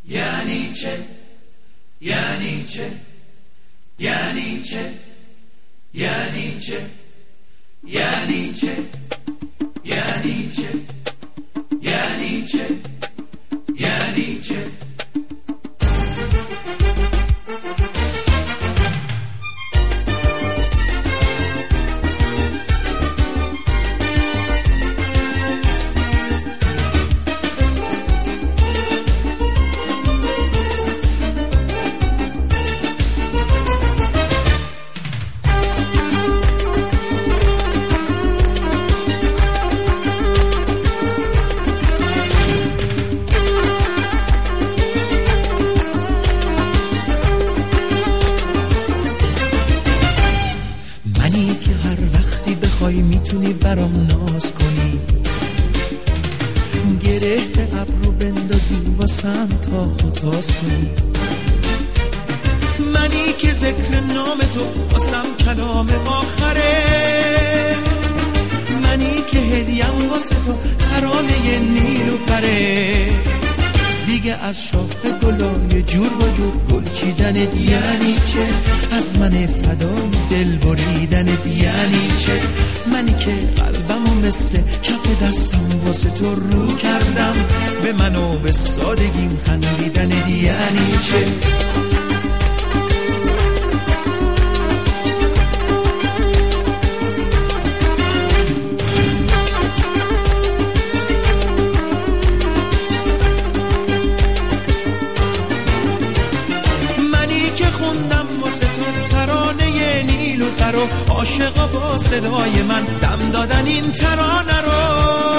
یعنی چه؟ یعنی چه؟ یعنی چه؟ یعنی چه؟ یعنی چه؟ یعنی چه؟ یعنی چه؟ یعنی چه؟ میتونی برام ناز کنی، گره ابرو بندازی واسم تا خطاز کنی. منی که ذکر نام تو واسم کلام آخره، منی که هدیم واسه تو ترانه نیلوفره. دیگه از شاخ گلای جور و جور گل چیدن یعنی چه؟ از من فدای دل بریدن یعنی چه؟ منی که قلبمو مثل کف دستم واسه تو رو کردم، به منو به سادگیم خندیدن یعنی چه؟ عاشقا با صدای من دم دادن این ترانه رو،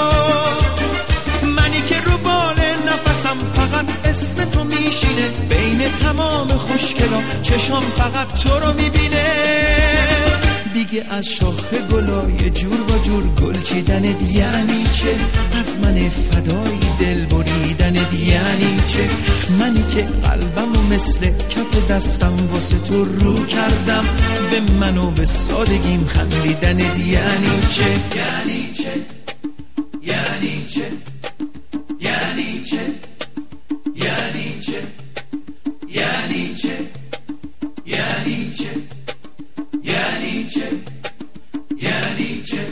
منی که رو بال نفسم فقط اسم تو میشینه، بین تمام خوشگلا چشام فقط تو رو میبینه. دیگه از شاخ گلای جور و جور گل چیدن یعنی چه؟ از من فدای دل بریدن یعنی چه؟ منی که قلبمو مثل کف دستم واسه تو رو کردم، به منو به سادگیم خندیدن یعنی چه؟ یعنی چه؟ یعنی چه؟ یعنی چه؟ یعنی چه؟ یعنی چه؟ یعنی چه؟ یعنی چه؟ یعنی چه؟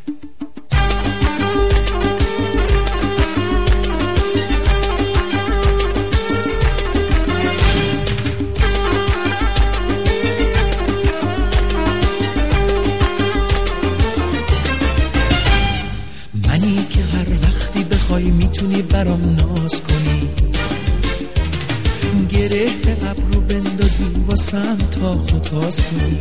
منی که هر وقتی بخوای میتونی برام ناز کنی، گره ابرو بندازی واسم تا خطاز کنی.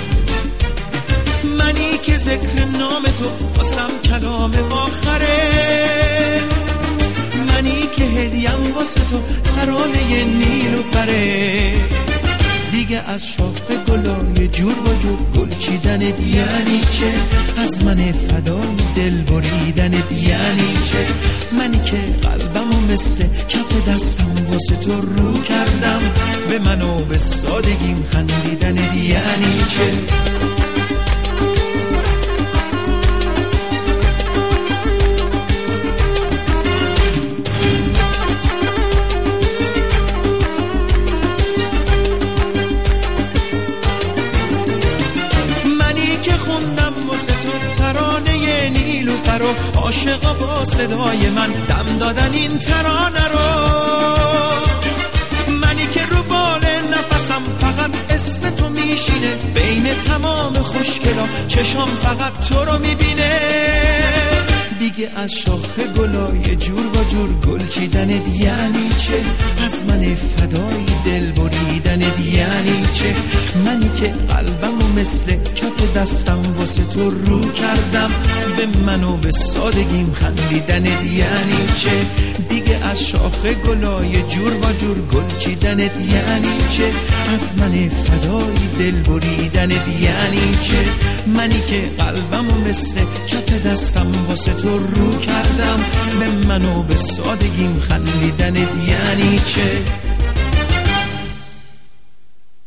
منی که ذکر نام تو واسم کلام آخره، منی که هدیم واسه تو ترانه نیلوفره. دیگه از شاخ گلای جور و جور گل چیدن یعنی چه؟ از من فدای دل بریدن یعنی چه؟ منی که قلبمو مثل کف دستم واسه تو رو کردم، به منو به سادگیم خندیدن یعنی چه؟ عاشقا با صدای من دم دادن این ترانه رو، منی که رو بال نفسم فقط اسم تو میشینه، بین تمام خوشگلا چشام فقط تو رو میبینه. دیگه از شاخ گلای جور و جور گل چیدن یعنی چه؟ از من فدای دل بریدن یعنی چه؟ منی که قلبمو مثل کف دستم واسه تو رو کردم، به منو به سادگیم خندیدن یعنی چه؟ دیگه از شاخ گلای جور و جور گل چیدن یعنی چه؟ از من فدای دل بریدن یعنی چه؟ منی که قلبمو مثل کف دستم واسه تو رو کردم، به منو به سادگیم خندیدن یعنی چه؟